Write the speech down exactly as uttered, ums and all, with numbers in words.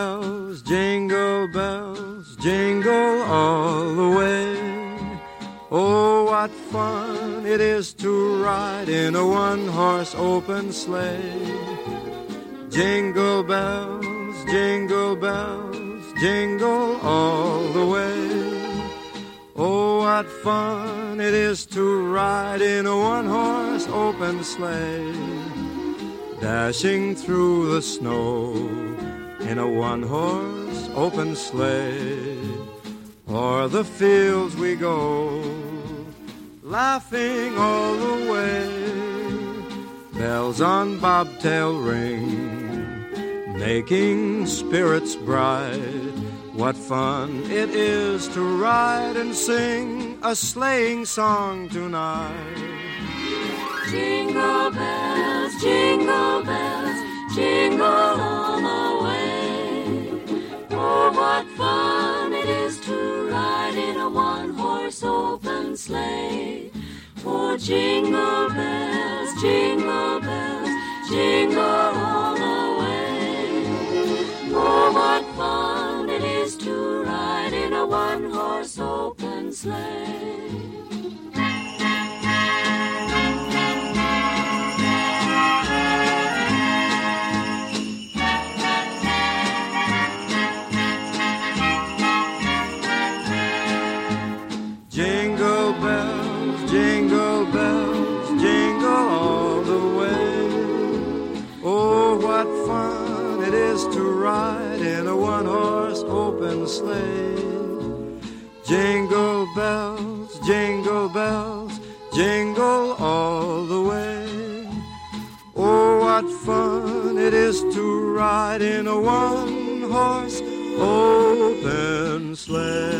bells, jingle bells, jingle all the way. Oh, what fun it is to ride in a one-horse open sleigh. Jingle bells, jingle bells, jingle all the way. Oh, what fun it is to ride in a one-horse open sleigh. Dashing through the snow in a one-horse open sleigh. O'er the fields we go, laughing all the way. Bells on bobtail ring, making spirits bright. What fun it is to ride and sing a sleighing song tonight. Jingle bells, jingle bells, jingle all the way. Oh, what fun it is to ride in a one-horse open sleigh. Oh, jingle bells, jingle bells, jingle all the way. Oh, what fun it is to ride in a one-horse open sleigh. Jingle bells, jingle bells, jingle all the way. Oh, what fun it is to ride in a one-horse open sleigh. Jingle bells, jingle bells, jingle all the way. Oh, what fun it is to ride in a one-horse open sleigh.